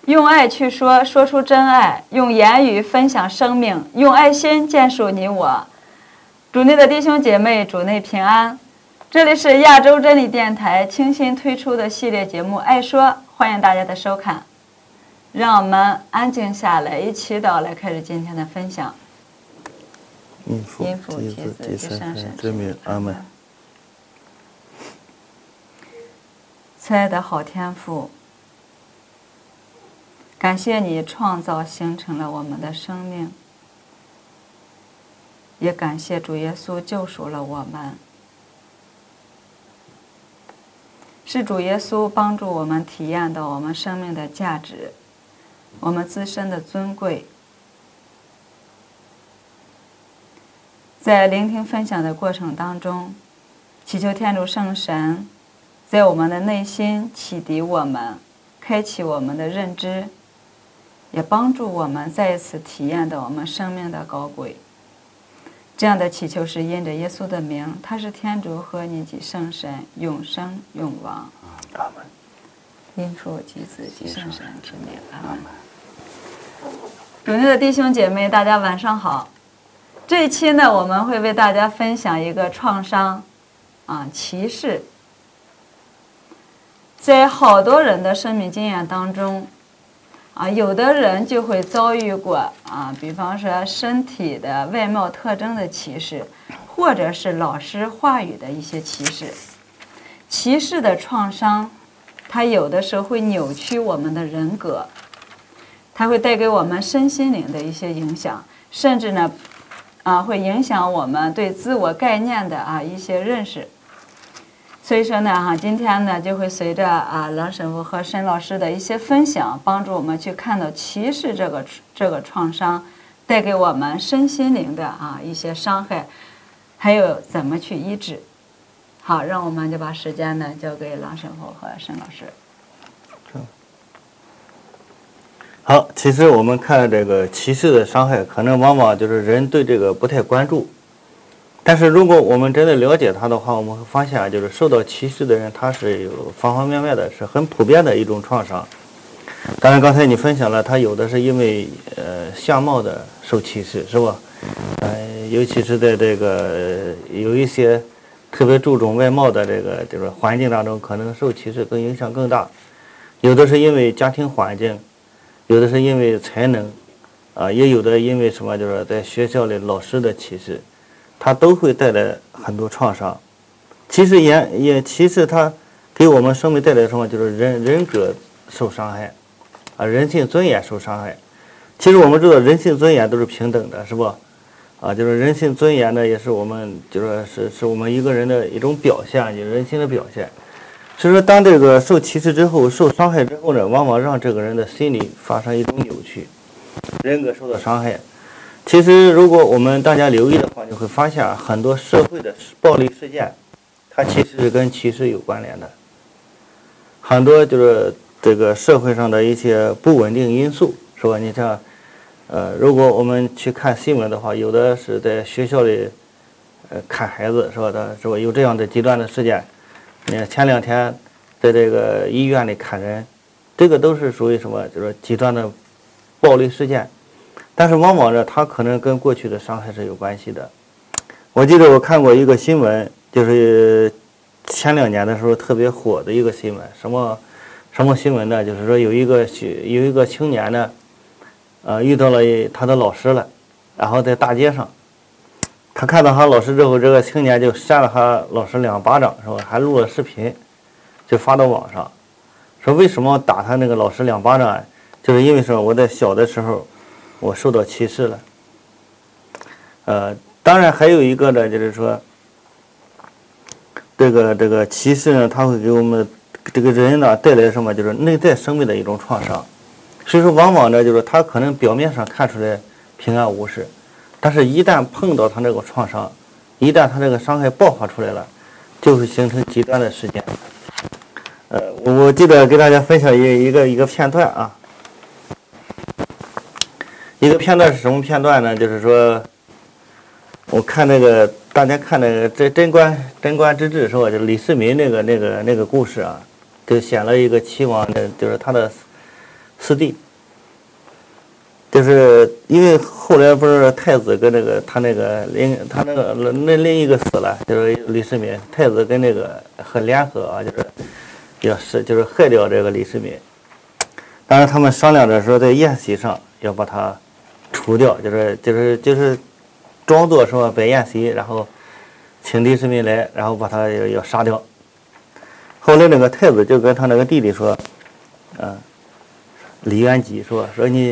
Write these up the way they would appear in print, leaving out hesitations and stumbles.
用爱去说，说出真爱；用言语分享生命，用爱心建树你我。主内的弟兄姐妹，主内平安。这里是亚洲真理电台倾心推出的系列节目《爱说》，欢迎大家的收看。让我们安静下来，以祈祷来开始今天的分享。 因父及子及圣神之名，阿门。 亲爱的好天父，感谢你创造形成了我们的生命，也感谢主耶稣救赎了我们。是主耶稣帮助我们体验到我们生命的价值，我们自身的尊贵。在聆听分享的过程当中，祈求天主圣神在我们的内心启迪我们，开启我们的认知，也帮助我们再一次体验到我们生命的高贵。这样的祈求是因着耶稣的名，他是天主和你及圣神，永生永王。 阿门。 因父及子及圣神之名，阿门。主内的弟兄姐妹，大家晚上好。这一期呢，我们会为大家分享一个创伤歧视。在好多人的生命经验当中有的人就会遭遇过比方说身体的外貌特征的歧视，或者是老师话语的一些歧视。歧视的创伤，它有的时候会扭曲我们的人格，它会带给我们身心灵的一些影响，甚至呢会影响我们对自我概念的一些认识。所以说呢今天呢就会随着郎神父和申老师的一些分享，帮助我们去看到歧视这个创伤带给我们身心灵的一些伤害，还有怎么去医治。好，让我们就把时间呢交给郎神父和申老师。 好，其实我们看这个歧视的伤害，可能往往就是人对这个不太关注。但是如果我们真的了解它的话，我们会发现就是受到歧视的人，他是有方方面面的，是很普遍的一种创伤。当然刚才你分享了，他有的是因为相貌的受歧视，是吧？尤其是在这个有一些特别注重外貌的这个环境当中，可能受歧视影响更大。有的是因为家庭环境，有的是因为才能也有的因为什么，就是在学校里老师的歧视，它都会带来很多创伤。其实其实它给我们生命带来什么，就是人格受伤害人性尊严受伤害。其实我们知道人性尊严都是平等的，是吧？就是人性尊严呢，也是我们是我们一个人的一种表现，就是人性的表现。所以说当这个受歧视之后，受伤害之后呢，往往让这个人的心理发生一种扭曲，人格受到伤害。其实如果我们大家留意的话，就会发现很多社会的暴力事件，它其实是跟歧视有关联的。很多就是这个社会上的一些不稳定因素，是吧？你像如果我们去看新闻的话，有的是在学校里砍孩子，是吧？有这样的极端的事件。你看前2天在这个医院里砍人，这个都是属于什么？就是极端的暴力事件。但是往往呢，它可能跟过去的伤害是有关系的。我记得我看过一个新闻，就是前2年的时候特别火的一个新闻。什么新闻呢？就是说有一个青年呢，遇到了他的老师了，然后在大街上，他看到他老师之后，这个青年就扇了他老师2巴掌，是吧？还录了视频，就发到网上，说为什么打他那个老师2巴掌？就是因为说我在小的时候我受到歧视了。当然还有一个呢，就是说这个歧视呢，它会给我们这个人呢带来什么？就是内在生命的一种创伤。所以说往往呢，就是他可能表面上看出来平安无事，但是一旦碰到他这个创伤，一旦他这个伤害爆发出来了，就会形成极端的事件。我记得给大家分享一个片段啊。一个片段是什么片段呢？就是说，我看大家看这贞观之治是吧？就李世民那个故事啊，就写了一个齐王的，就是他的四弟。就是因为后来不是太子跟他那个另一个死了，就是李世民，太子跟很联合啊，就是害掉这个李世民。当然他们商量着说在宴席上要把他除掉，就是装作什么摆宴席，然后请李世民来，然后把他要杀掉。后来那个太子就跟他那个弟弟说，李元吉说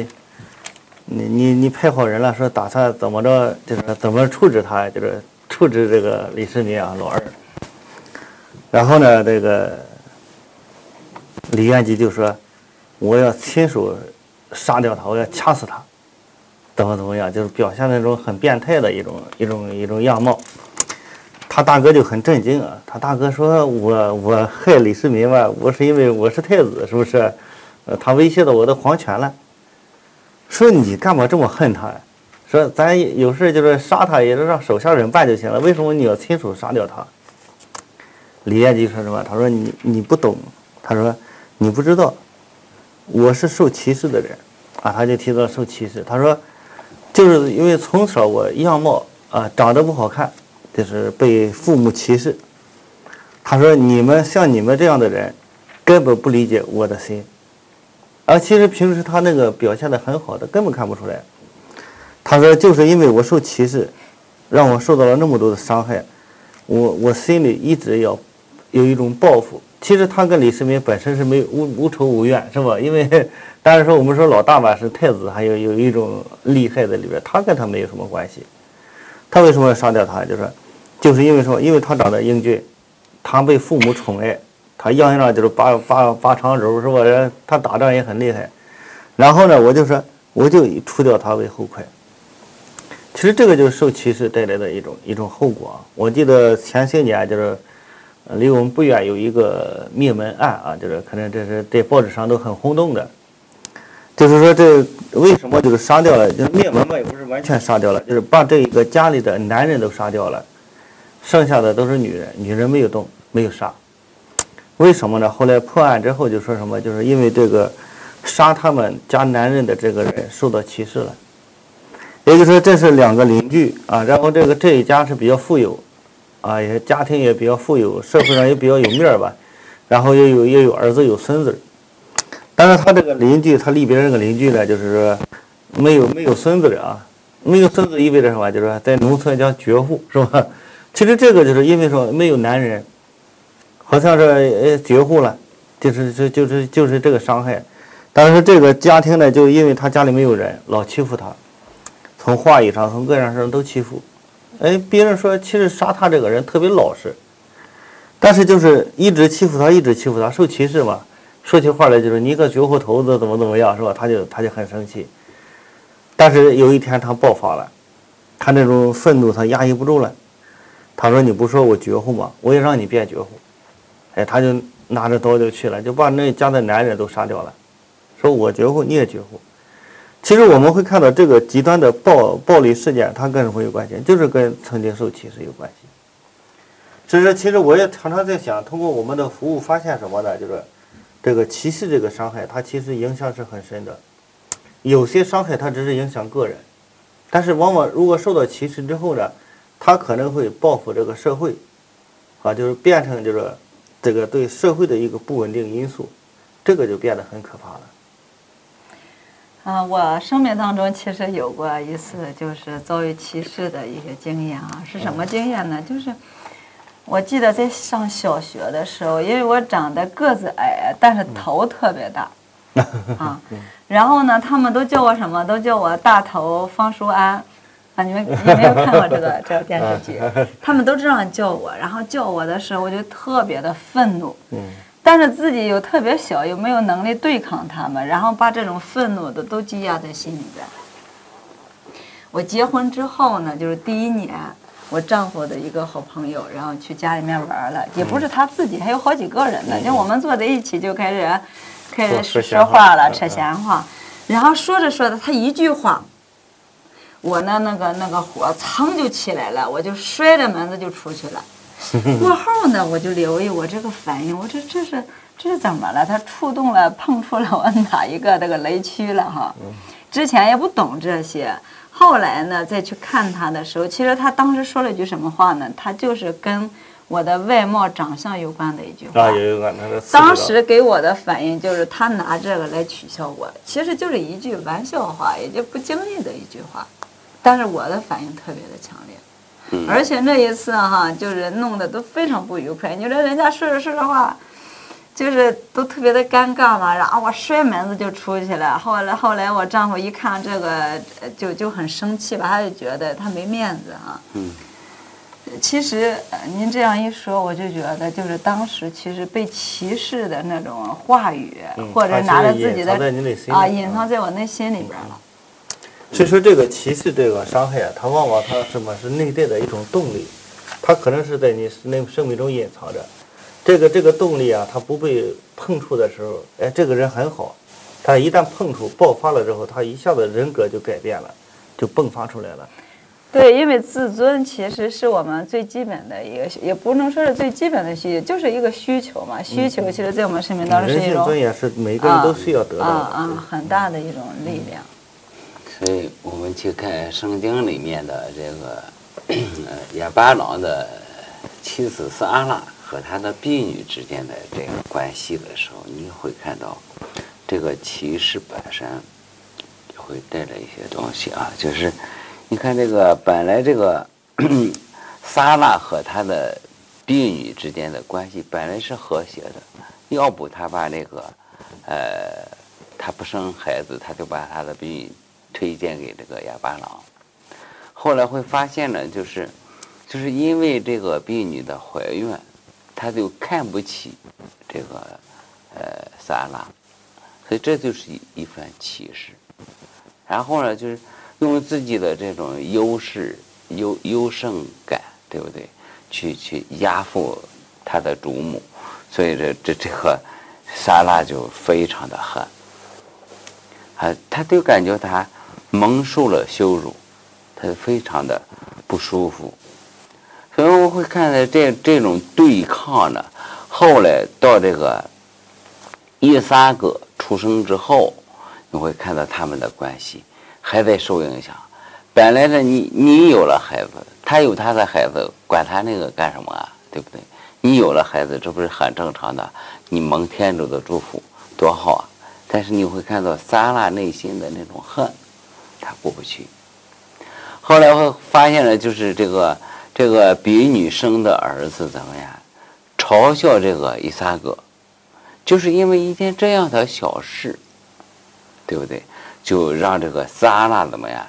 你派好人了，说打算怎么着，就是怎么处置他，就是处置这个李世民啊，老二。然后呢，这个李元吉就说，我要亲手杀掉他，我要掐死他，怎么样，就是表现那种很变态的一种样貌。他大哥就很震惊啊，他大哥说我害李世民吧，我是因为我是太子，是不是？他威胁到我的皇权了。说你干嘛这么恨他呀？说咱有事就是杀他，也是让手下人办就行了，为什么你要亲手杀掉他？李元吉说什么？他说你不懂，他说你不知道，我是受歧视的人啊。他就提到受歧视，他说就是因为从小我样貌长得不好看，就是被父母歧视。他说像你们这样的人根本不理解我的心。其实平时他那个表现得很好的，根本看不出来。他说就是因为我受歧视，让我受到了那么多的伤害，我心里一直要有一种报复。其实他跟李世民本身是无仇无怨，是吧？因为当然说我们说老大吧是太子，还有一种利害在里边，他跟他没有什么关系。他为什么要杀掉他？就是因为他长得英俊，他被父母宠爱。他样样就是拔长轴，是吧？他打仗也很厉害。然后呢，我就以除掉他为后快。其实这个就是受歧视带来的一种后果啊。我记得前些年就是离我们不远有一个灭门案啊，就是可能这是在报纸上都很轰动的。就是说这为什么就是杀掉了？就是灭门嘛，也不是完全杀掉了，就是把这一个家里的男人都杀掉了，剩下的都是女人，女人没有动，没有杀。为什么呢？后来破案之后就说什么，就是因为这个杀他们家男人的这个人受到歧视了。也就是说这是两个邻居啊，然后这一家是比较富有啊，也家庭也比较富有，社会上也比较有面吧，然后也有儿子有孙子。但是他这个邻居，他里边这个邻居呢，就是说没有孙子的啊，没有孙子意味着什么？就是说在农村叫绝户，是吧？其实这个就是因为说没有男人。好像是绝户了，就是这个伤害。但是这个家庭呢，就因为他家里没有人，老欺负他，从话语上从各样上都欺负。别人说其实杀他这个人特别老实，但是就是一直欺负他，受歧视嘛。说起话来就是你个绝户头子怎么样，是吧？他就很生气。但是有一天他爆发了，他那种愤怒他压抑不住了。他说：“你不说我绝户吗？我也让你变绝户。”他就拿着刀就去了，就把那家的男人都杀掉了，说我绝户你也绝户。其实我们会看到这个极端的暴力事件，它跟什么有关系？就是跟曾经受歧视有关系。所以说，其实我也常常在想，通过我们的服务发现什么呢？就是这个歧视这个伤害，它其实影响是很深的。有些伤害它只是影响个人，但是往往如果受到歧视之后呢，它可能会报复这个社会，就是变成就是这个对社会的一个不稳定因素，这个就变得很可怕了。 我生命当中其实有过一次就是遭遇歧视的一些经验啊，是什么经验呢？就是我记得在上小学的时候，因为我长得个子矮，但是头特别大，然后呢，他们都叫我什么？都叫我大头方淑安。你们有没有看过这个电视剧？他们都这样叫我，然后叫我的时候，我就特别的愤怒。但是自己又特别小，又没有能力对抗他们，然后把这种愤怒的都积压在心里边。我结婚之后呢，就是第1年，我丈夫的一个好朋友，然后去家里面玩了，也不是他自己，还有好几个人呢。就我们坐在一起就开始说话了，扯闲话，然后说着说着，他一句话。我呢，那个火噌就起来了，我就摔着门子就出去了。过后呢，我就留意我这个反应，我这是这是怎么了？他碰触了我哪一个这个雷区了哈？之前也不懂这些，后来呢再去看他的时候，其实他当时说了一句什么话呢？他就是跟我的外貌长相有关的一句话。 有关， 当时给我的反应就是他拿这个来取笑我，其实就是一句玩笑话，也就不经意的一句话，但是我的反应特别的强烈。而且那一次哈，就是弄得都非常不愉快。你说人家说着话，就是都特别的尴尬嘛，然后我摔门子就出去了。后来我丈夫一看这个，就很生气吧，他就觉得他没面子啊。其实您这样一说，我就觉得就是当时其实被歧视的那种话语，或者拿着自己的隐藏在我内心里边了。 所以说这个歧视这个伤害啊，它往往是内在的一种动力，它可能是在你生命中隐藏着。这个动力啊，它不被碰触的时候，哎，这个人很好，他一旦碰触爆发了之后，他一下子人格就改变了，就迸发出来了。 对，因为自尊其实是我们最基本的一个，也不能说是最基本的需求，就是一个需求嘛。需求其实在我们生命当中是一种人性尊严是每个人都需要得到的很大的一种力量。 所以我们去看圣经里面的这个亚巴郎的妻子撒阿拉和他的婢女之间的这个关系的时候，你会看到这个歧视本身会带来一些东西啊，就是你看这个本来这个撒拉和他的婢女之间的关系本来是和谐的，要不他把那个他不生孩子，他就把他的婢女推荐给这个亚巴郎。后来会发现呢，就是因为这个婢女的怀孕，他就看不起这个撒拉，所以这就是一番歧视。然后呢，就是用自己的这种优势优胜感，对不对？去压服他的主母，所以这个撒拉就非常的恨，他就感觉他蒙受了羞辱，他就非常的不舒服。所以我会看到这种对抗呢，后来到这个以撒格出生之后，你会看到他们的关系还在受影响。本来呢，你有了孩子，他有他的孩子，管他那个干什么啊？对不对？你有了孩子，这不是很正常的？你蒙天主的祝福，多好啊！但是你会看到撒拉内心的那种恨，他过不去。后来会发现呢，就是这个婢女生的儿子怎么样，嘲笑这个以撒格，就是因为一件这样的小事，对不对？就让这个撒拉怎么样，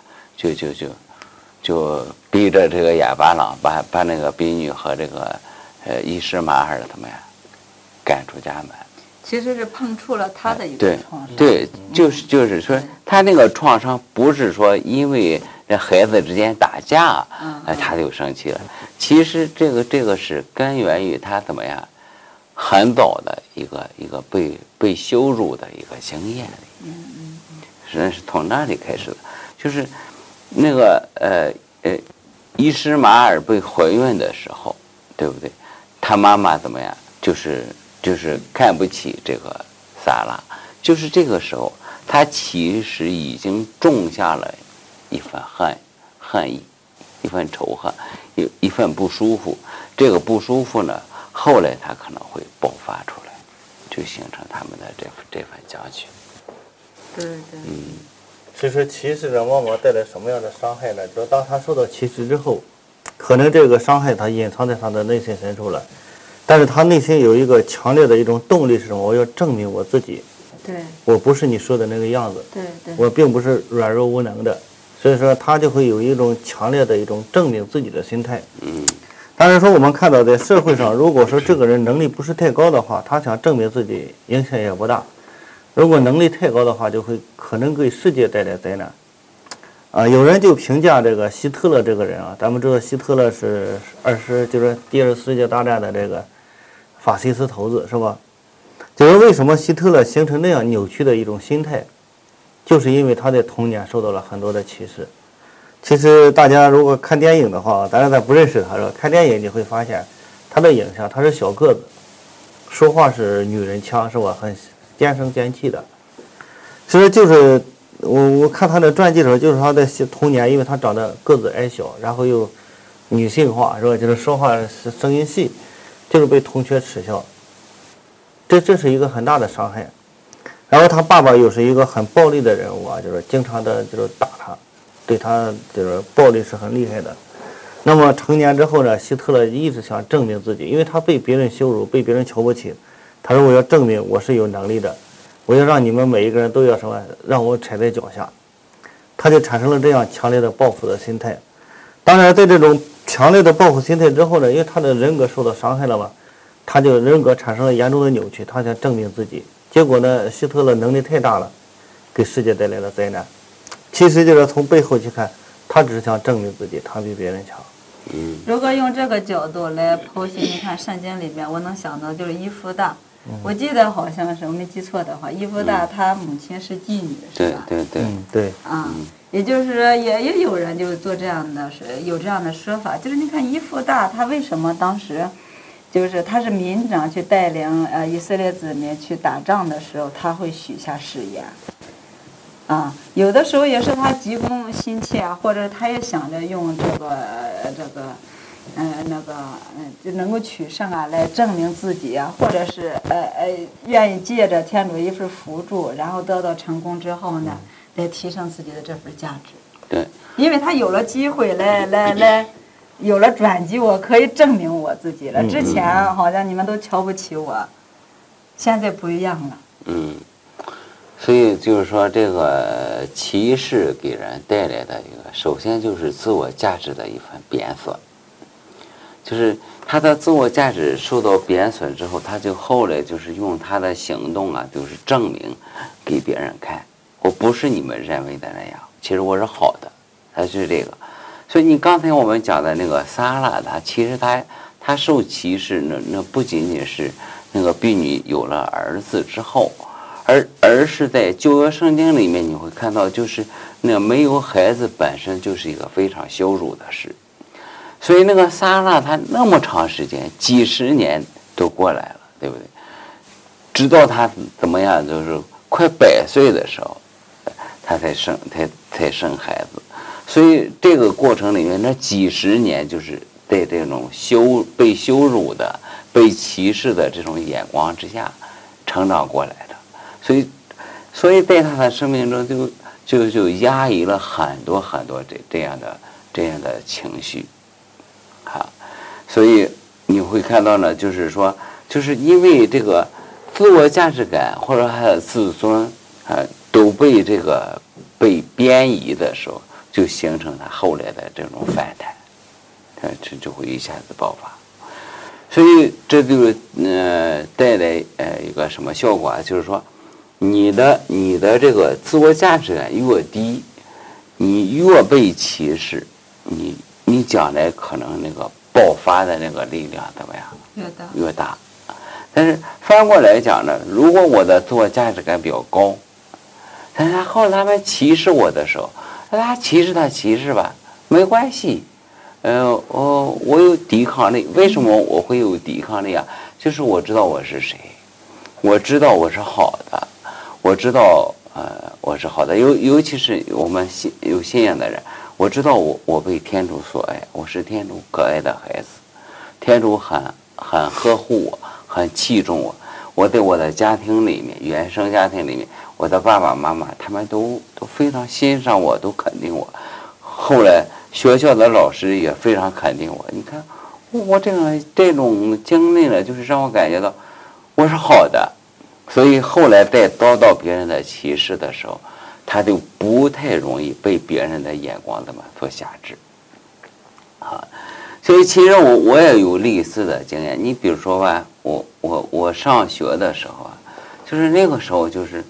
就逼着这个亚巴郎把那个婢女和这个伊什马尔怎么样赶出家门。 其实是碰触了他的一个创伤。 对，就是说他那个创伤不是说因为这孩子之间打架，他就生气了。其实这个是根源于他怎么样，很早的一个被羞辱的一个经验里，实际上是从那里开始的。就是那个伊什马尔被怀孕的时候，对不对？他妈妈怎么样？就是看不起这个撒拉，就是这个时候，他其实已经种下了一份恨意，一份仇恨，一份不舒服。这个不舒服呢，后来他可能会爆发出来，就形成他们的这份僵局。 对。 所以说歧视呢，往往带来什么样的伤害呢？就是当他受到歧视之后，可能这个伤害他隐藏在他的内心深处了。但是他内心有一个强烈的一种动力是什么？我要证明我自己， 对，我不是你说的那个样子， 对， 我并不是软弱无能的，所以说他就会有一种强烈的一种证明自己的心态。当然说我们看到在社会上，如果说这个人能力不是太高的话，他想证明自己影响也不大；如果能力太高的话，就会可能给世界带来灾难。有人就评价这个希特勒这个人啊，咱们知道希特勒是就是第二次世界大战的这个法西斯头子，是吧？就是为什么希特勒形成那样扭曲的一种心态，就是因为他在童年受到了很多的歧视。其实大家如果看电影的话，当然咱不认识他，看电影你会发现他的影像，他是小个子， 说话是女人腔，是吧？很尖声尖气的。其实就是我看他的传记的时候，就是他的童年，因为他长得个子矮小，然后又女性化，是吧？就是说话声音细，就是被同学耻笑。这是一个很大的伤害。然后他爸爸又是一个很暴力的人物啊，就是经常的就是打他，对他就是暴力是很厉害的。那么成年之后呢，希特勒一直想证明自己，因为他被别人羞辱，被别人瞧不起。他说我要证明我是有能力的，我要让你们每一个人都要什么，让我踩在脚下。他就产生了这样强烈的报复的心态。当然，在这种强烈的报复心态之后呢，因为他的人格受到伤害了嘛，他就人格产生了严重的扭曲，他想证明自己。结果呢，希特勒能力太大了，给世界带来了灾难。其实就是从背后去看，他只是想证明自己，他比别人强。 如果用这个角度来剖析，你看圣经里面，我能想到就是伊夫大。我记得好像是我没记错的话，伊夫大他母亲是妓女，是吧？ 对。 也就是说也有人就做这样的，有这样的说法，就是你看伊夫大他为什么当时，就是他是民长去带领以色列子民去打仗的时候，他会许下誓言。有的时候也是他急功心切啊，或者他也想着用就能够取胜啊，来证明自己啊，或者是愿意借着天主一份辅助，然后得到成功之后呢，来提升自己的这份价值。 对， 因为他有了机会来，有了转机，我可以证明我自己了。之前好像你们都瞧不起我，现在不一样了。 所以就是说，这个歧视给人带来的一个，首先就是自我价值的一份贬损，就是他的自我价值受到贬损之后，他就后来就是用他的行动啊，就是证明给别人看，我不是你们认为的那样，其实我是好的，他是这个。所以你刚才我们讲的那个撒拉，其实他受歧视，那不仅仅是那个婢女有了儿子之后。而是在旧约圣经里面，你会看到，就是那没有孩子本身就是一个非常羞辱的事，所以那个撒拉他那么长时间，几十年都过来了，对不对？直到他怎么样，就是快100岁的时候，他才生孩子。所以这个过程里面，那几十年就是在这种被羞辱的、被歧视的这种眼光之下成长过来的。所以在他的生命中就压抑了很多这样的情绪，所以你会看到呢，就是说，就是因为这个自我价值感或者他的自尊都被贬义的时候，就形成他后来的这种反弹，这就会一下子爆发。所以这就带来一个什么效果啊？就是说。你的这个自我价值感越低，你越被歧视，你将来可能那个爆发的那个力量怎么样？越大。但是反过来讲呢，如果我的自我价值感比较高，但是后来他们歧视我的时候，他歧视吧，没关系。我有抵抗力。为什么我会有抵抗力啊？就是我知道我是谁，我知道我是好的。我知道，我是好的，尤其是我们有信仰的人，我知道我被天主所爱，我是天主可爱的孩子，天主很呵护我，很器重我。我在我的家庭里面，原生家庭里面，我的爸爸妈妈他们都非常欣赏我，都肯定我。后来学校的老师也非常肯定我。你看，我这种经历呢，就是让我感觉到我是好的。所以后来在遭到别人的歧视的时候，他就不太容易被别人的眼光所辖制，所以其实我也有类似的经验。你比如说吧，我上学的时候啊，就是那个时候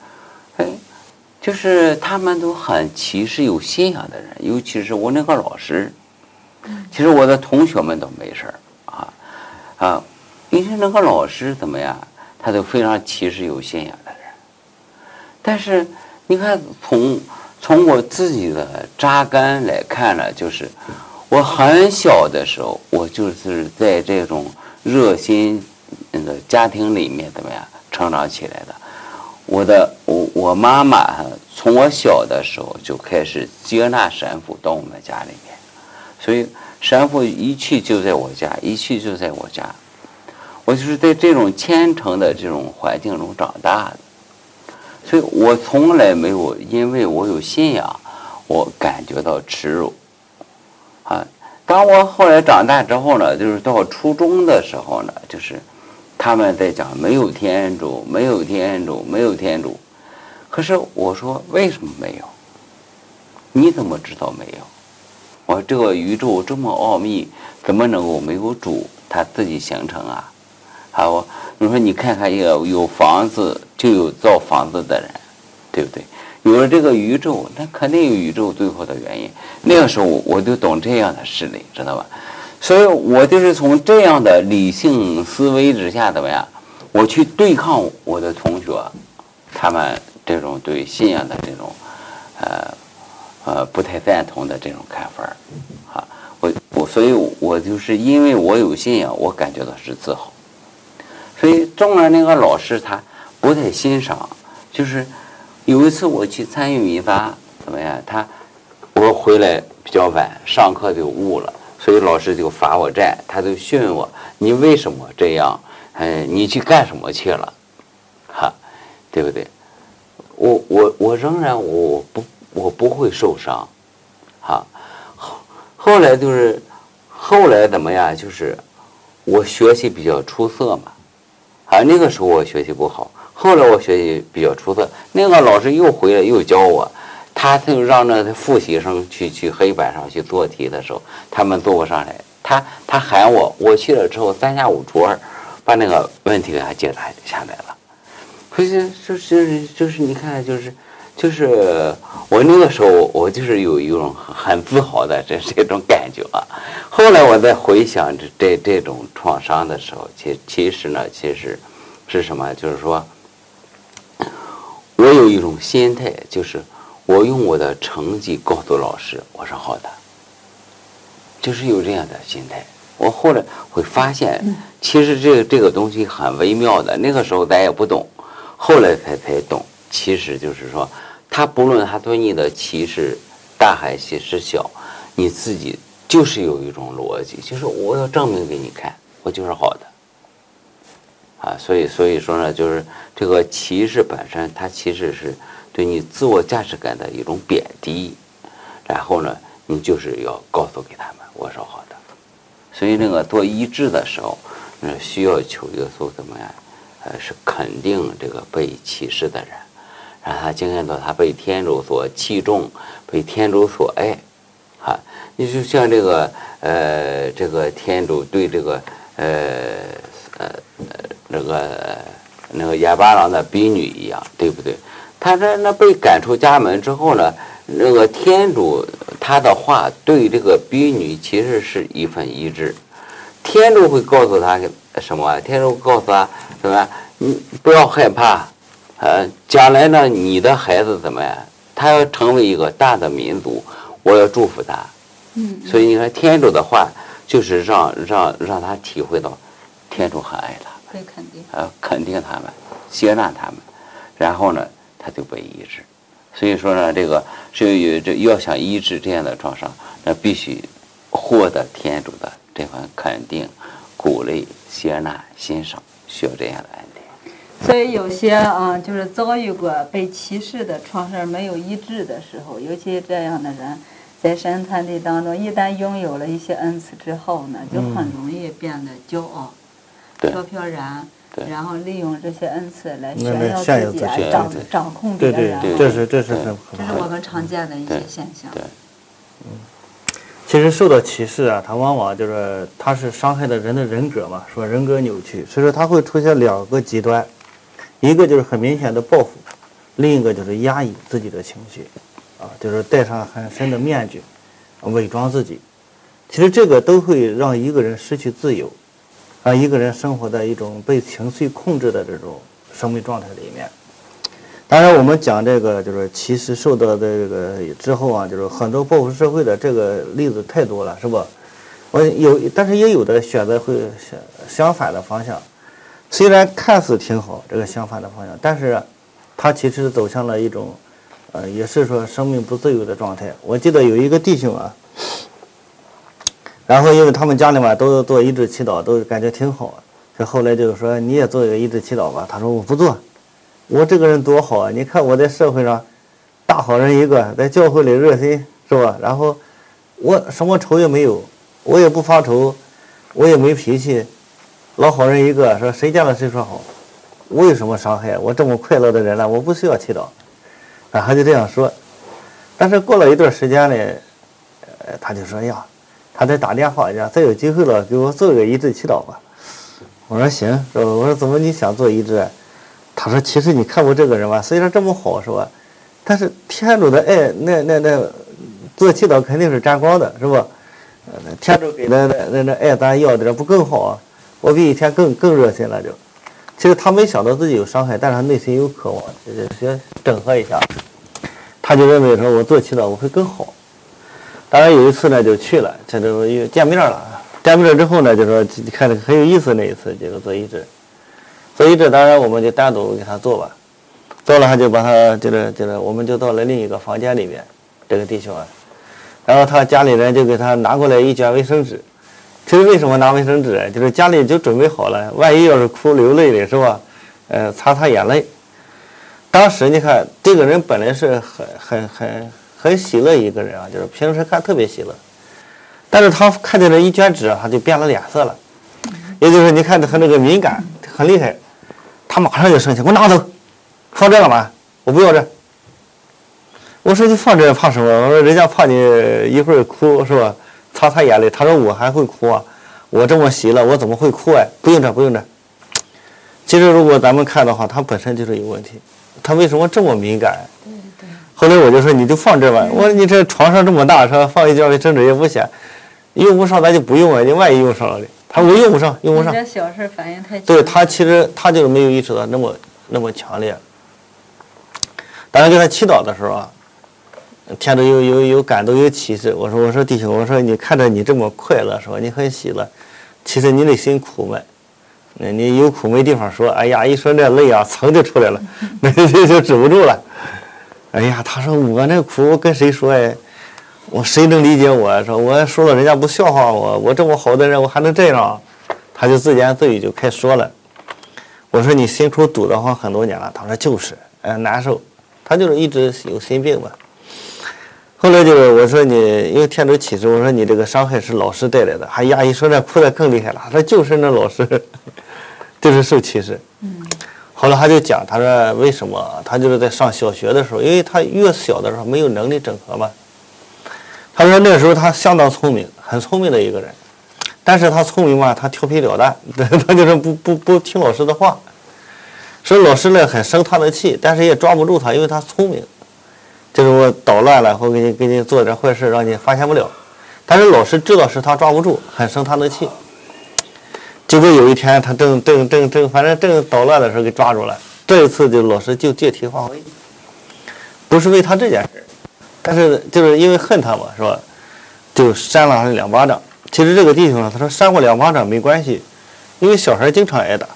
就是他们都很歧视有信仰的人，尤其是我那个老师。其实我的同学们都没事因为那个老师怎么样？他都非常歧视有信仰的人，但是你看，从我自己的扎根来看呢，就是我很小的时候，我就是在这种热心那个家庭里面怎么样成长起来的。我妈妈从我小的时候就开始接纳神父到我们家里面，所以神父一去就在我家，一去就在我家。我就是在这种虔诚的这种环境中长大的，所以我从来没有因为我有信仰，我感觉到耻辱。当我后来长大之后呢，就是到初中的时候呢，就是他们在讲没有天主，没有天主，没有天主。可是我说为什么没有？你怎么知道没有？我这个宇宙这么奥秘，怎么能够没有主他自己形成啊？你说你看看有房子就有造房子的人，对不对？有了这个宇宙，那肯定有宇宙最后的原因。那个时候我就懂这样的事理，知道吧？所以我就是从这样的理性思维之下，怎么样？我去对抗我的同学，他们这种对信仰的这种不太赞同的这种看法所以我就是因为我有信仰，我感觉到是自豪。所以中了那个老师他不太欣赏，就是有一次我去参与民发，怎么样？我回来比较晚，上课就误了，所以老师就罚我站，他就训我：你为什么这样？你去干什么去了？对不对？我仍然我不会受伤，后来怎么样？就是我学习比较出色嘛，那个时候我学习不好，后来我学习比较出色，那个老师又回来又教我，他就让那复习生去黑板上去做题的时候，他们做不上来，他喊我去了之后3下5除2，把那个问题给他解答下来了。可是就是你看就是我那个时候我就是有一种很自豪的这种感觉啊。后来我再回想这种创伤的时候，其实是什么？就是说我有一种心态，就是我用我的成绩告诉老师我是好的，就是有这样的心态。我后来会发现，其实这个东西很微妙的，那个时候咱也不懂，后来才懂。其实就是说，他不论他对你的歧视大还是小，你自己就是有一种逻辑，就是我要证明给你看，我就是好的。所以说呢，就是这个歧视本身，它其实是对你自我价值感的一种贬低，然后呢，你就是要告诉给他们我是好的。所以那个做医治的时候，需要求耶稣怎么样？是肯定这个被歧视的人，让他经验到他被天主所器重，被天主所爱。你就像这个天主对这个那个哑巴郎的婢女一样，对不对？他那被赶出家门之后呢，那个天主他的话对这个婢女其实是一份医治。天主会告诉他什么？天主告诉他什么？你不要害怕，将来呢，你的孩子怎么样？他要成为一个大的民族，我要祝福他。所以你看，天主的话就是让他体会到，天主很爱他， 可以肯定， 肯定他们，接纳他们，然后呢，他就被医治。所以说呢，这个要想医治这样的创伤，那必须获得天主的这份肯定、鼓励、接纳、欣赏，需要这样的恩典。 所以有些就是遭遇过被歧视的创伤没有医治的时候，尤其这样的人，在神团体当中，一旦拥有了一些恩赐之后呢，就很容易变得骄傲、飘然，然后利用这些恩赐来炫耀自己，掌控别人。 对，这是我们常见的一些现象。 其实受到歧视啊，它往往就是它是伤害的人的人格嘛，说人格扭曲，所以说它会出现2个极端，一个就是很明显的报复，另一个就是压抑自己的情绪，就是戴上很深的面具，伪装自己。其实这个都会让一个人失去自由，让一个人生活在一种被情绪控制的这种生命状态里面。当然，我们讲这个就是歧视受到这个之后啊，就是很多报复社会的这个例子太多了，是吧？但是也有的选择会相反的方向。 虽然看似挺好这个相反的方向，但是他其实走向了一种也是说生命不自由的状态。我记得有一个弟兄啊，然后因为他们家里面都做医治祈祷，都感觉挺好，所以后来就是说你也做一个医治祈祷吧。他说我不做，我这个人多好啊！你看我在社会上大好人一个，在教会里热心是吧？然后我什么仇也没有，我也不发愁，我也没脾气，老好人一个，说谁见了谁说好，我有什么伤害？我这么快乐的人了，我不需要祈祷。他就这样说。但是过了一段时间呢，他就说呀，他再打电话呀，再有机会了给我做个医治祈祷吧。我说行，是吧？我说怎么你想做医治？他说其实你看我这个人吧，虽然这么好是吧，但是天主的爱那做祈祷肯定是沾光的，是吧？天主给的那爱咱要的不更好啊？我比以前更热心了就。其实他没想到自己有伤害，但是他内心有渴望，就是先整合一下。他就认为说我做祈祷我会更好。当然有一次呢就去了，这就又见面了。见面之后呢，就说看着很有意思，那一次这个做医治。做医治当然我们就单独给他做吧。做了他就把他就是我们就到了另一个房间里面，这个弟兄啊，然后他家里人就给他拿过来一卷卫生纸。其实为什么拿卫生纸？就是家里就准备好了，万一要是哭流泪的是吧？擦擦眼泪。当时你看这个人本来是很喜乐一个人啊，就是平时看特别喜乐，但是他看见了一卷纸，他就变了脸色了。也就是你看他那个敏感很厉害，他马上就生气，给我拿走，放这干嘛？我不要这。我说你放这怕什么？我说人家怕你一会儿哭是吧？擦擦眼泪。他说我还会哭啊，我这么喜乐我怎么会哭啊？不用这不用这。其实如果咱们看的话，他本身就是有问题，他为什么这么敏感？ 对。 后来我就说你就放这吧，我说你这床上这么大，说放一卷卫生纸也不显，用不上咱就不用啊，你万一用上了的。他说我用不上，用不上。 这小事反应太强。 对他其实他就是没有意识到那么强烈。当然给他祈祷的时候啊，天主有感动有启示。我说弟兄，我说你看着你这么快乐是吧？你很喜乐，其实你内心苦闷。你有苦没地方说，哎呀，一说这泪啊，噌就出来了，那就止不住了。哎呀，他说我这苦我跟谁说哎？我谁能理解我？说我说了人家不笑话我，我这么好的人我还能这样？他就自言自语就开始说了。我说你心处堵得慌很多年了，他说就是，难受，他就是一直有心病嘛。后来就是我说你因为天主启示，我说你这个伤害是老师带来的。哎呀，一说这哭得更厉害了，他说就是那老师，就是受歧视。后来他就讲，他说为什么？他就是在上小学的时候，因为他越小的时候没有能力整合嘛。他说那时候他相当聪明，很聪明的一个人，但是他聪明嘛，他调皮捣蛋，他就是不听老师的话，所以老师呢很生他的气，但是也抓不住他，因为他聪明。就是我捣乱了，或给你做点坏事，让你发现不了。但是老师知道是他抓不住，很生他的气。结果有一天他反正正捣乱的时候给抓住了。这一次就老师就借题发挥，不是为他这件事，但是就是因为恨他嘛，是吧？就扇了他2巴掌。其实这个弟兄呢，他说扇过2巴掌没关系，因为小孩经常挨打。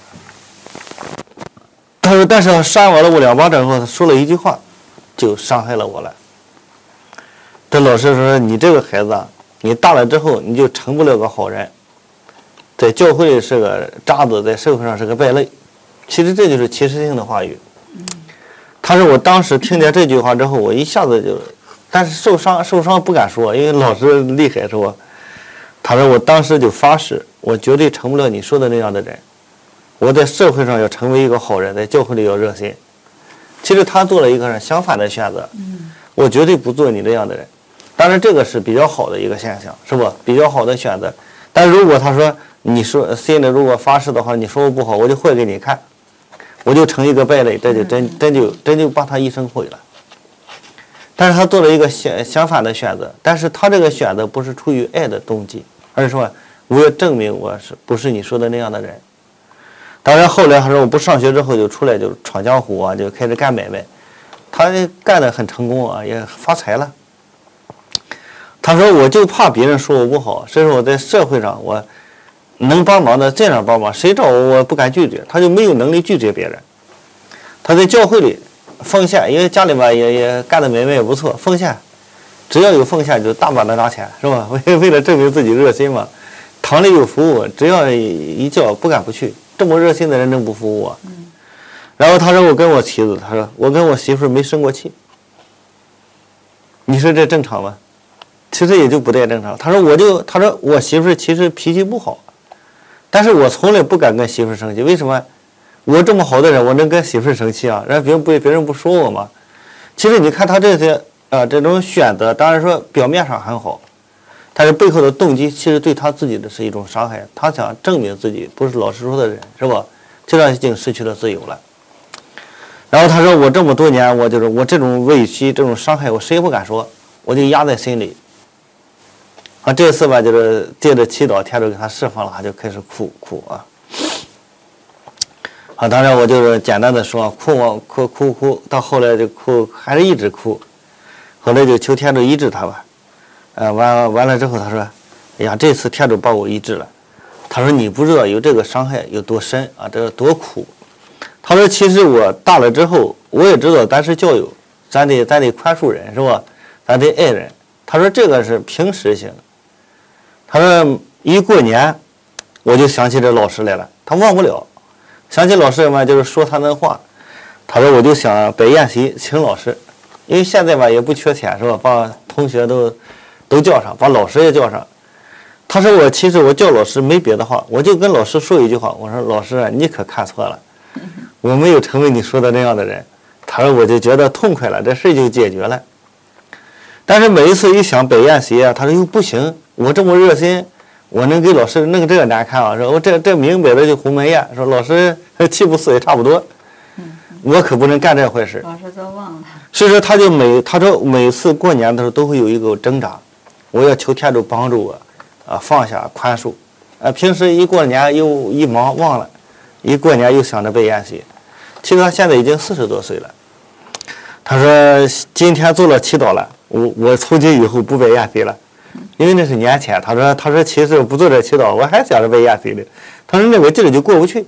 他说但是扇完了我2巴掌后，他说了一句话。就伤害了我了。这老师说你这个孩子啊，你大了之后你就成不了个好人，在教会里是个渣子，在社会上是个败类。其实这就是歧视性的话语。他说我当时听见这句话之后，我一下子就，但是受伤不敢说，因为老师厉害是吧？他说我当时就发誓，我绝对成不了你说的那样的人，我在社会上要成为一个好人，在教会里要热心。其实他做了一个相反的选择，我绝对不做你这样的人。当然这个是比较好的一个现象，是吧？比较好的选择。但如果他说你说心里如果发誓的话，你说我不好，我就坏给你看，我就成一个败类，这就真就把他一生毁了。但是他做了一个相反的选择，但是他这个选择不是出于爱的动机，而是说我要证明我不是你说的那样的人。当然后来他说我不上学之后就出来就闯江湖啊，就开始干买卖，他干得很成功啊，也发财了。他说我就怕别人说我不好，所以说我在社会上能帮忙的尽量帮忙，谁找我不敢拒绝，他就没有能力拒绝别人。他在教会里奉献，因为家里边也干的买卖也不错，奉献，只要有奉献就大把的拿钱，是吧？为了证明自己热心嘛。堂里有服务，只要一叫不敢不去，这么热心的人能不服务啊？然后他说我跟我妻子，他说我跟我媳妇没生过气，你说这正常吗？其实也就不太正常。他说我媳妇其实脾气不好，但是我从来不敢跟媳妇生气，为什么？我这么好的人，我能跟媳妇生气啊？让别人不说我吗？其实你看他这些这种选择，当然说表面上很好，但是背后的动机其实对他自己的是一种伤害。他想证明自己不是老实说的人，是吧？这样已经失去了自由了。然后他说我这么多年，我这种委屈、这种伤害，我谁也不敢说，我就压在心里。这次吧，就是借着祈祷，天主给他释放了，他就开始哭啊。当然我就是简单的说，哭，到后来就哭，还是一直哭，后来就求天主医治他吧。完了之后，他说：“哎呀，这次天主把我医治了。”他说：“你不知道有这个伤害有多深啊，这多苦。”他说：“其实我大了之后，我也知道咱是教友，咱得宽恕人，是吧？咱得爱人。”他说：“这个是平时性。”他说：“一过年，我就想起这老师来了，他忘不了。想起老师嘛，就是说他那话。他说我就想摆宴席请老师，因为现在吧也不缺钱，是吧？把同学都叫上，把老师也叫上。他说其实我叫老师没别的话，我就跟老师说一句话，我说老师你可看错了，我没有成为你说的那样的人。”他说我就觉得痛快了，这事就解决了。但是每一次一想摆宴席啊，他说又不行，我这么热心，我能给老师弄这个难看啊？说我这明摆着就鸿门宴，说老师气不死也差不多，我可不能干这坏事。 老师都忘了。 所以说他说每次过年的时候都会有一个挣扎，我要求天主帮助我放下宽恕。平时一过年又一忙忘了，一过年又想着摆宴席。其实他现在已经40多岁了。他说今天做了祈祷了，我从今以后不摆宴席了。因为那是年前，他说其实不做这祈祷，我还想着摆宴席的。他说那个劲儿就过不去。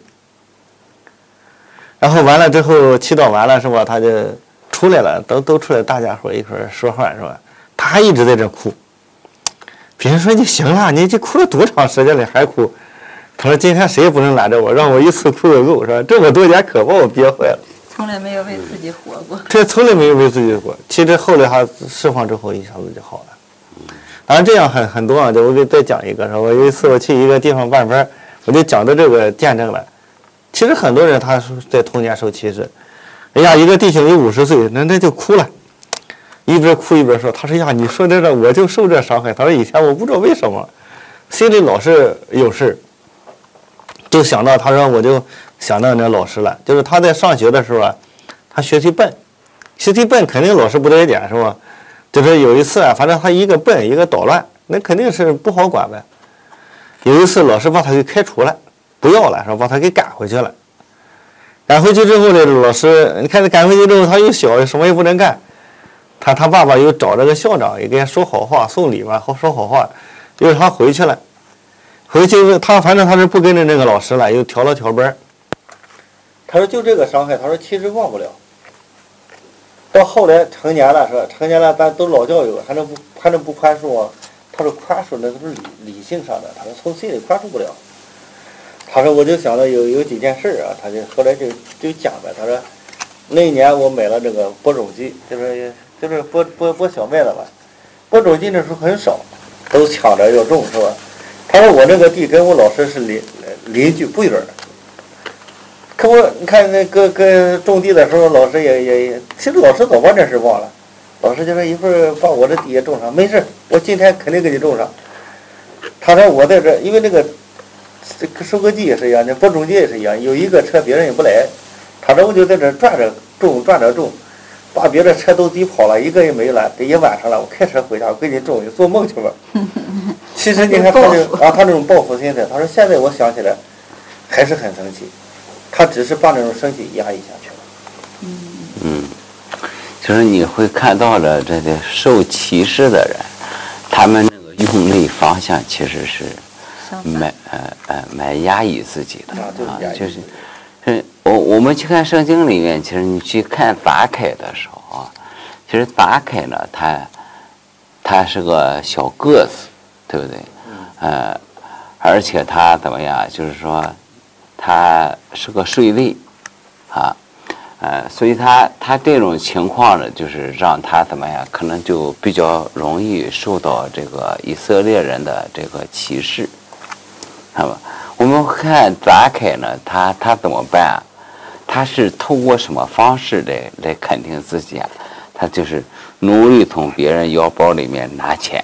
然后完了之后，祈祷完了是吧？他就出来了，都出来，大家伙一块儿说话是吧？他还一直在这哭。别人说你行了，你这哭了多长时间了还哭？他说今天谁也不能拦着我，让我一次哭个够，是吧？这么多年可把我憋坏了。 从来没有为自己活过。 这从来没有为自己活。其实后来他释放之后，一下子就好了。当然这样很多啊，就我给再讲一个，是吧？我有一次我去一个地方办班，我就讲到这个见证了。其实很多人他在童年受歧视，哎呀，一个弟兄有50岁，那就哭了，一边哭一边说，他说呀，你说这我就受这伤害。他说以前我不知道为什么，心里老是有事，就想到他说我就想到那老师了，就是他在上学的时候啊，他学习笨肯定老师不待见，是吧？就是有一次啊，反正他一个笨一个捣乱，那肯定是不好管呗。有一次老师把他给开除了，不要了，是吧？把他给赶回去了。赶回去之后呢，老师你看他赶回去之后，他又小，什么也不能干。他爸爸又找这个校长，也给他说好话，送礼嘛，说好话，又让他回去了。回去他反正他是不跟着那个老师了，又调了调班。他说就这个伤害，他说其实忘不了。到后来成年了，是吧？成年了，咱都老教友，还能不宽恕啊？他说宽恕那都是理性上的，他说从心里宽恕不了。他说我就想到有几件事啊，他就后来就讲呗。他说那一年我买了这个播种机，就是播小麦的吧。播种机那时候很少，都抢着要种，是吧？他说我那个地跟我老师是邻居不远。可你看那个种地的时候，老师也，其实老师早把这事忘了。老师就说一会儿把我的地也种上，没事，我今天肯定给你种上。他说我在这，因为那个收割机也是一样，那播种机也是一样，有一个车别人也不来，他说我就在这转着种，把别的车都挤跑了，一个也没了。这一晚上了，我开车回家，我给你种，你做梦去吧。其实你看他这种报复心态，他说现在我想起来还是很生气。他只是把那种生气压抑下去了。 就是你会看到了这个受歧视的人，他们那个用力方向其实是蛮压抑自己的就是，我们去看圣经里面，其实你去看达凯的时候啊，其实达凯呢，他是个小个子，对不对？而且他怎么样？就是说，他是个税吏，所以他这种情况呢，就是让他怎么样？可能就比较容易受到这个以色列人的这个歧视，是吧？我们看达凯呢，他怎么办啊？他是透过什么方式来肯定自己啊？他就是努力从别人腰包里面拿钱，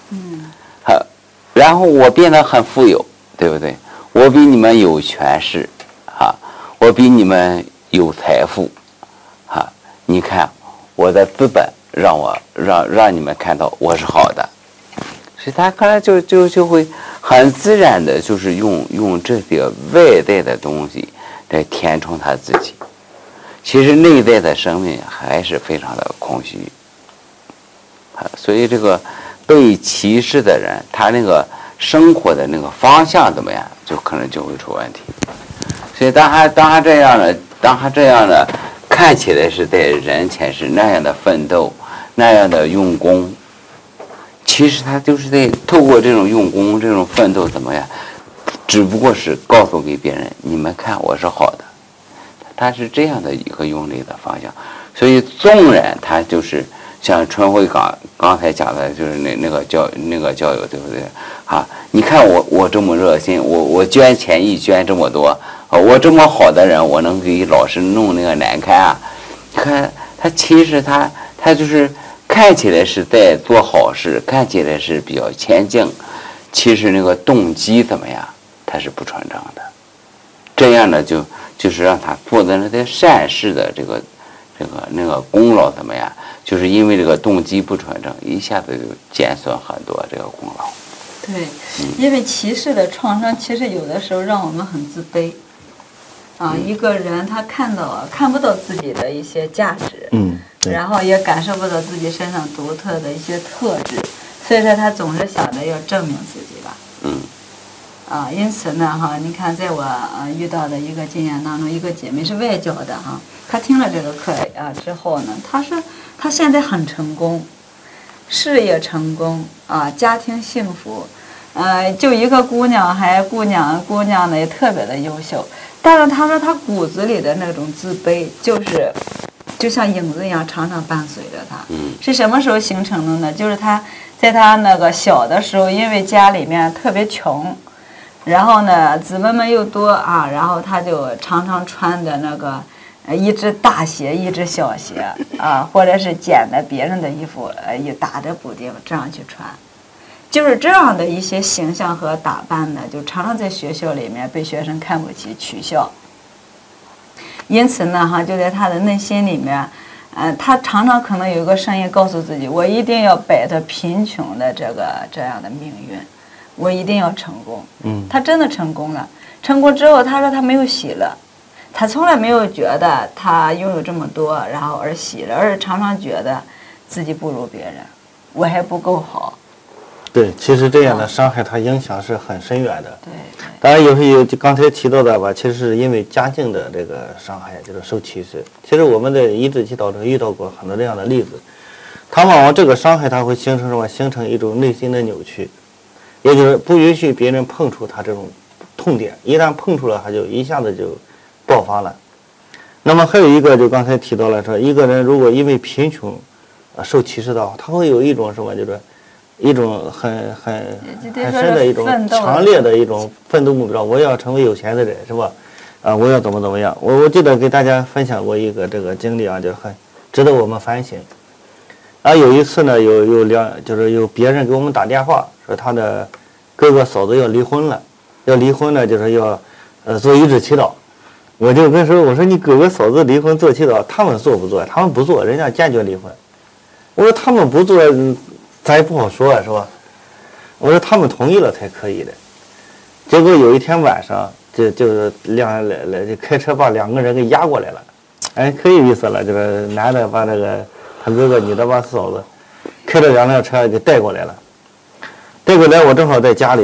然后我变得很富有，对不对？我比你们有权势，我比你们有财富，你看我的资本让你们看到我是好的，所以他可能就会很自然的，就是用这些外在的东西来填充他自己。其实内在的生命还是非常的空虚，所以这个被歧视的人，他那个生活的那个方向怎么样，就可能就会出问题。所以当他这样的看起来是在人前是那样的奋斗，那样的用功，其实他就是在透过这种用功、这种奋斗怎么样，只不过是告诉给别人，你们看我是好的。他是这样的一个用力的方向，所以纵然他就是像春晖刚才讲的，就是那个教友，对不对？你看我这么热心，我捐钱一捐这么多，我这么好的人，我能给老师弄那个难堪啊？你看他其实他就是看起来是在做好事，看起来是比较谦敬，其实那个动机怎么样，他是不纯正的。这样呢就是让他做的那些善事的那个功劳怎么样？就是因为这个动机不纯正，一下子就减损很多这个功劳。 对，因为歧视的创伤，其实有的时候让我们很自卑。一个人他看不到自己的一些价值，然后也感受不到自己身上独特的一些特质，所以说他总是想着要证明自己吧。因此呢，你看，在我遇到的一个经验当中，一个姐妹是外教的她听了这个课之后呢，她说她现在很成功，事业成功家庭幸福，就一个姑娘姑娘呢也特别的优秀，但是她说她骨子里的那种自卑就像影子一样常常伴随着她。是什么时候形成的呢？就是她在她那个小的时候，因为家里面特别穷。然后呢，姊妹们又多然后他就常常穿的那个一只大鞋，一只小鞋或者是捡的别人的衣服，也打着补丁这样去穿，就是这样的一些形象和打扮呢，就常常在学校里面被学生看不起、取笑。因此呢，就在他的内心里面，他常常可能有一个声音告诉自己，我一定要摆脱贫穷的这样的命运。我一定要成功。他真的成功了。成功之后，他说他没有喜乐，他从来没有觉得他拥有这么多，然后而喜乐，而是常常觉得自己不如别人，我还不够好。 对，其实这样的伤害，它影响是很深远的。 对。 当然有刚才提到的吧，其实是因为家境的这个伤害，就是受歧视。其实我们在医治祈祷中遇到过很多这样的例子，他往往这个伤害，它会形成什么？形成一种内心的扭曲。也就是不允许别人碰触他这种痛点，一旦碰触了，他就一下子就爆发了。那么还有一个，就刚才提到了说，一个人如果因为贫穷受歧视的话，他会有一种什么，就是一种很深的一种强烈的一种奋斗目标，我要成为有钱的人，是吧？我要怎么样？我记得给大家分享过一个这个经历就很值得我们反省。有一次呢，就是有别人给我们打电话说他的哥哥嫂子要离婚了，就是要做医治祈祷。我就跟说，我说你哥哥嫂子离婚做祈祷，他们做不做？他们不做，人家坚决离婚。我说他们不做，咱也不好说是吧？我说他们同意了才可以的。结果有一天晚上，就是就开车把两个人给押过来了。可有意思了，就是男的把这个他哥哥，女的把嫂子开着2辆车就带过来了。带过来，我正好在家里，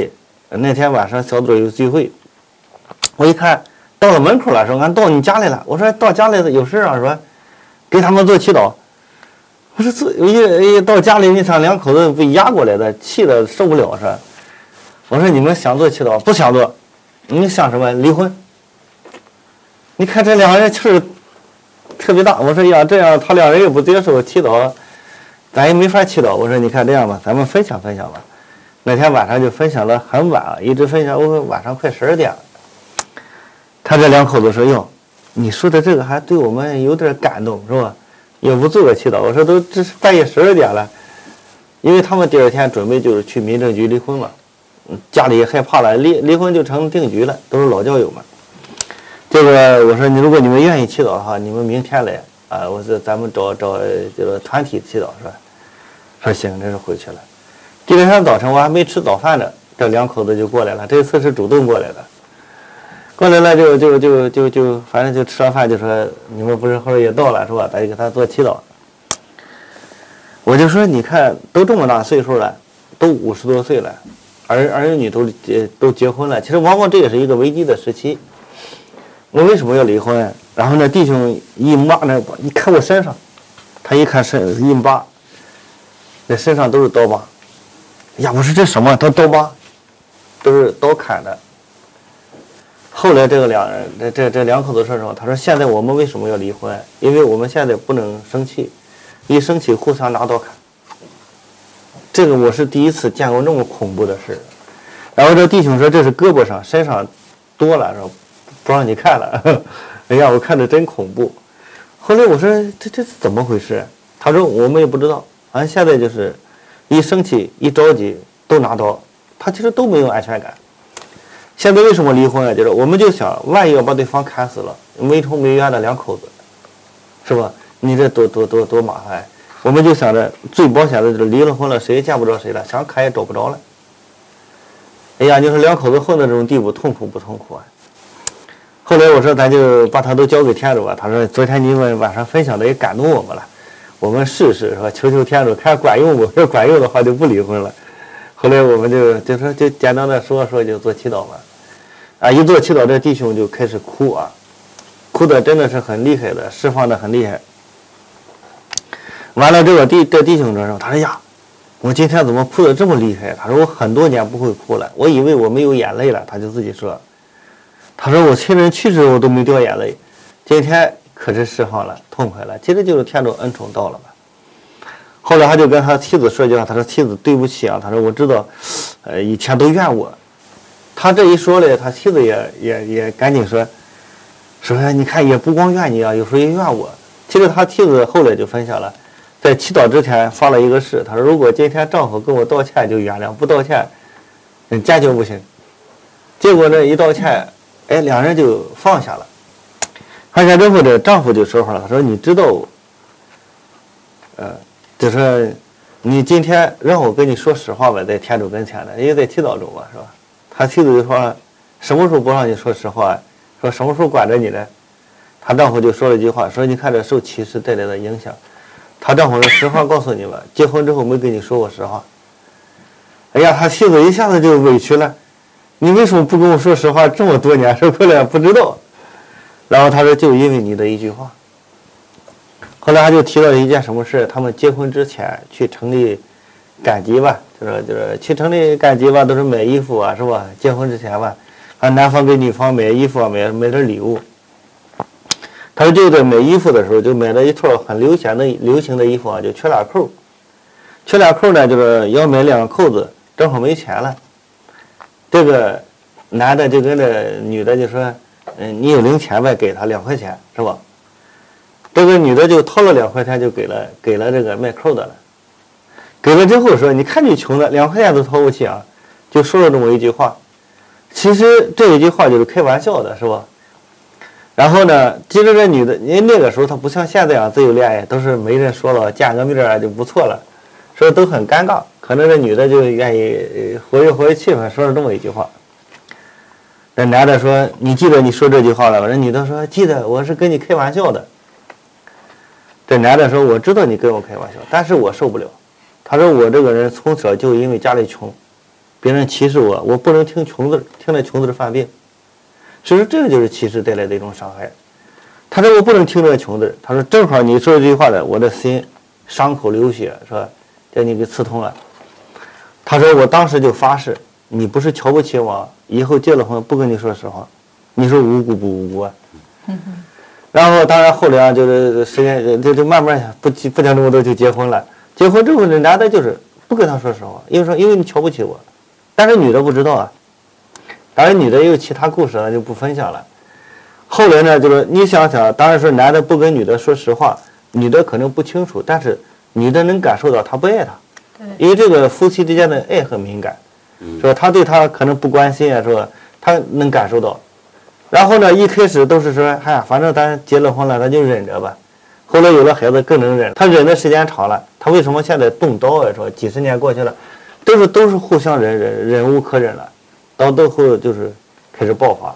那天晚上小组有聚会，我一看到了门口了，说俺到你家里了。我说到家里有事啊，说给他们做祈祷。我说这一到家里，你看两口子被压过来的，气的受不了是吧？我说你们想做祈祷不想做？你想什么？离婚？你看这两个人气儿特别大。我说呀，这样他两人也不接受祈祷，咱也没法祈祷。我说你看这样吧，咱们分享分享吧。那天晚上就分享了很晚啊，一直分享，我晚上快12点了。他这两口子说哟，你说的这个还对我们有点感动是吧？也不做个祈祷。我说都这是半夜12点了，因为他们第二天准备就是去民政局离婚嘛，家里也害怕了，离婚就成定局了，都是老教友嘛。这个我说你如果你们愿意祈祷的话，你们明天来啊，我说咱们找这个团体祈祷是吧？说行，这是回去了。第二天早晨我还没吃早饭呢，这两口子就过来了，这次是主动过来的。过来了就反正就吃完饭就说你们不是后也到了是吧？咱就给他做祈祷。我就说你看都这么大岁数了，都50多岁了，儿女都结婚了，其实往往这也是一个危机的时期。我为什么要离婚？然后呢，弟兄一骂呢，你看我身上，他一看身一扒，那身上都是刀疤。呀，我说这什么？他刀疤，都是刀砍的。后来这个两口子说什么？他说现在我们为什么要离婚？因为我们现在不能生气，一生气互相拿刀砍。这个我是第一次见过那么恐怖的事。然后这弟兄说这是胳膊上身上多了，说不让你看了。哎呀，我看着真恐怖。后来我说这是怎么回事？他说我们也不知道，反正现在就是一生气一着急都拿刀，他其实都没有安全感。现在为什么离婚啊？就是我们就想，万一要把对方砍死了，没仇没怨的两口子，是吧？你这多麻烦。我们就想着最保险的就是离了婚了，谁也见不着谁了，想砍也找不着了。哎呀，就是两口子混到这种地步，痛苦不痛苦啊？后来我说咱就把他都交给天主吧。他说昨天你们晚上分享的也感动我们了，我们试试是吧？求求天主看管用不？要管用的话就不离婚了。后来我们就说就简单的说就做祈祷嘛，啊，一做祈祷这弟兄就开始哭啊，哭的真的是很厉害的，释放的很厉害。完了这个这弟兄说，他说呀，我今天怎么哭的这么厉害？他说我很多年不会哭了，我以为我没有眼泪了，他就自己说，他说我亲人去世我都没掉眼泪，今天可是释放了，痛快了，其实就是天主恩宠到了嘛。后来他就跟他妻子说句话，他说妻子对不起啊，他说我知道，以前都怨我。他这一说嘞，他妻子也赶紧说你看也不光怨你啊，有时候也怨我。其实他妻子后来就分享了，在祈祷之前发了一个誓，他说如果今天丈夫跟我道歉就原谅，不道歉坚决不行。结果呢一道歉，哎，两人就放下了。放下之后这丈夫就说话了，他说你知道就说你今天让我跟你说实话吧，在天主跟前的，因为在祈祷中嘛，是吧？他妻子就说什么时候不让你说实话？说什么时候管着你呢？她丈夫就说了一句话，说你看这受歧视带来的影响。她丈夫说实话告诉你吧，结婚之后没跟你说过实话。哎呀，他妻子一下子就委屈了，你为什么不跟我说实话？这么多年说过来不知道。然后他说就因为你的一句话。后来他就提到一件什么事，他们结婚之前去成立赶集吧，就是去成立赶集吧，都是买衣服啊，是吧？结婚之前吧，男方给女方买衣服啊，买点礼物。他说就在买衣服的时候，就买了一套很流行的衣服啊，就缺俩扣。缺俩扣呢，就是要买2个扣子，正好没钱了。这个男的就跟这女的就说，你有零钱呗，给他2块钱，是吧？这个女的就掏了2块钱，就给了这个卖扣的了。给了之后说，你看你穷的，2块钱都掏不起啊，就说了这么一句话。其实这一句话就是开玩笑的，是吧？然后呢，其实这女的，因为那个时候她不像现在啊自由恋爱，都是没人说了，见个面就不错了，说都很尴尬。可能这女的就愿意活跃气氛，说了这么一句话。这男的说，你记得你说这句话了吧？这女的说，记得，我是跟你开玩笑的。这男的说，我知道你跟我开玩笑，但是我受不了。他说我这个人从小就因为家里穷， 别人歧视我，我不能听了穷字犯病。所以说这个就是歧视带来的一种伤害。他说我不能听这个穷字，他说正好你说这句话的，我的心伤口流血，是吧？叫你给刺痛了。他说我当时就发誓，你不是瞧不起我，以后结了婚不跟你说实话，你说无辜不无辜啊？然后当然后来就是时间就慢慢不讲这么多就结婚了。结婚之后这男的就是不跟他说实话，因为你瞧不起我，但是女的不知道啊。当然女的也有其他故事了，就不分享了。后来呢，就是你想想，当然说男的不跟女的说实话，女的可能不清楚，但是女的能感受到他不爱她，因为这个夫妻之间的爱很敏感，说他对他可能不关心啊，说他能感受到。然后呢，一开始都是说，哎呀，反正咱结了婚了，咱就忍着吧。后来有了孩子更能忍，他忍的时间长了，他为什么现在动刀啊？说几十年过去了，都是互相忍无可忍了，到最后就是开始爆发。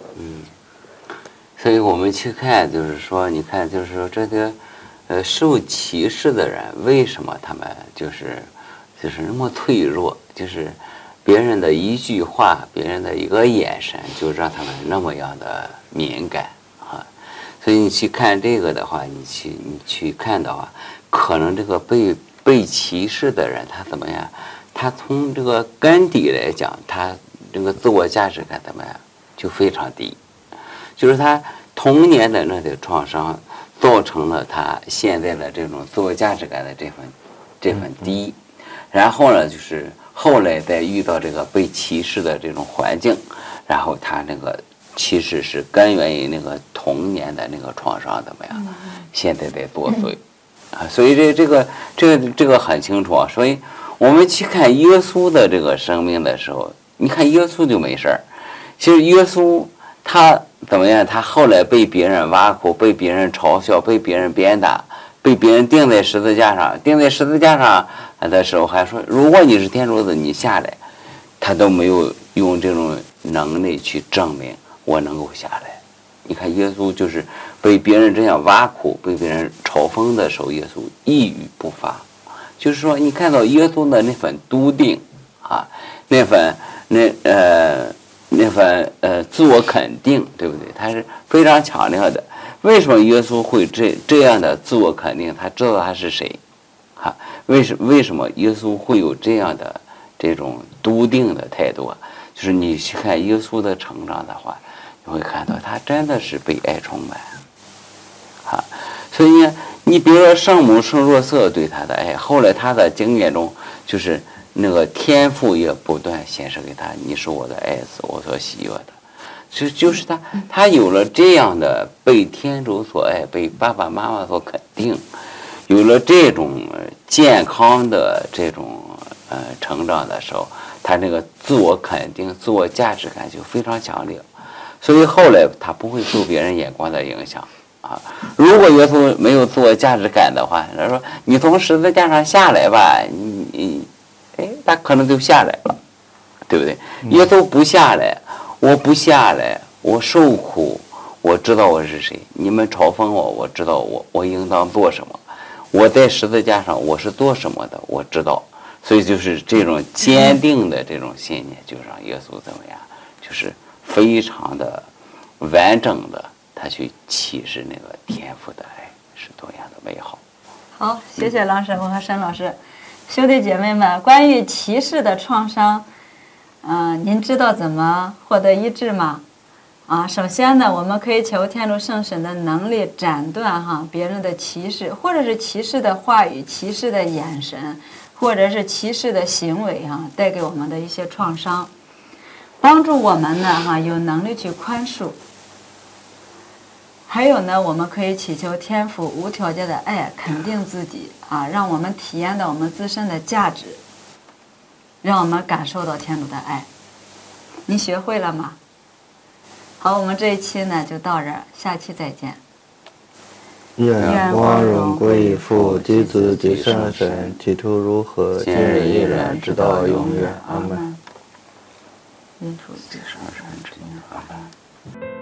所以我们去看，就是说，你看，就是说这个，受歧视的人，为什么他们就是那么脆弱？就是别人的一句话，别人的一个眼神，就让他们那么样的敏感啊。所以你去看这个的话，你去看的话，可能这个被歧视的人，他怎么样？他从这个根底来讲，他这个自我价值感怎么样？就非常低。就是他童年的那些创伤，造成了他现在的这种自我价值感的这份低。然后呢，就是后来再遇到这个被歧视的这种环境，然后他那个其实是根源于那个童年的那个创伤怎么样？现在在作祟啊，所以这个很清楚啊。所以我们去看耶稣的这个生命的时候，你看耶稣就没事儿。其实耶稣他怎么样？他后来被别人挖苦，被别人嘲笑，被别人鞭打，被别人钉在十字架上。钉在十字架上的时候还说：“如果你是天主子，你下来。”他都没有用这种能力去证明我能够下来。你看耶稣就是被别人这样挖苦，被别人嘲讽的时候，耶稣一语不发。就是说，你看到耶稣的那份笃定啊，那份自我肯定，对不对？他是非常强烈的。为什么耶稣会这样的自我肯定？他知道他是谁，啊？为什么耶稣会有这样的这种笃定的态度啊？就是你去看耶稣的成长的话，你会看到他真的是被爱充满，啊，所以呢，你比如说圣母圣若瑟对他的爱，后来他的经验中就是那个天父也不断显示给他，你是我的爱子，我所喜悦的。就是他有了这样的被天主所爱，被爸爸妈妈所肯定，有了这种健康的这种成长的时候，他那个自我肯定、自我价值感就非常强烈，所以后来他不会受别人眼光的影响啊。如果耶稣没有自我价值感的话，他说你从十字架上下来吧，他可能就下来了，对不对？耶稣不下来，我不下来，我受苦，我知道我是谁，你们嘲讽我，我知道我应当做什么，我在十字架上我是做什么的，我知道。所以就是这种坚定的这种信念，就让耶稣怎么样，就是非常的完整的，他去启示那个天父的爱是多样的美好。 好，谢谢郎师傅和沈老师。兄弟姐妹们，关于歧视的创伤，您知道怎么获得医治吗？首先呢，我们可以求天主圣神的能力斩断别人的歧视，或者是歧视的话语、歧视的眼神，或者是歧视的行为带给我们的一些创伤，帮助我们呢有能力去宽恕。还有呢，我们可以祈求天父无条件的爱，肯定自己让我们体验到我们自身的价值，让我们感受到天主的爱。你学会了吗？好，我们这一期呢就到这儿，下期再见。 愿光荣归于父及子及圣神，起初如何，今日依然，直到永远。阿门。 因父及圣神之名。阿门。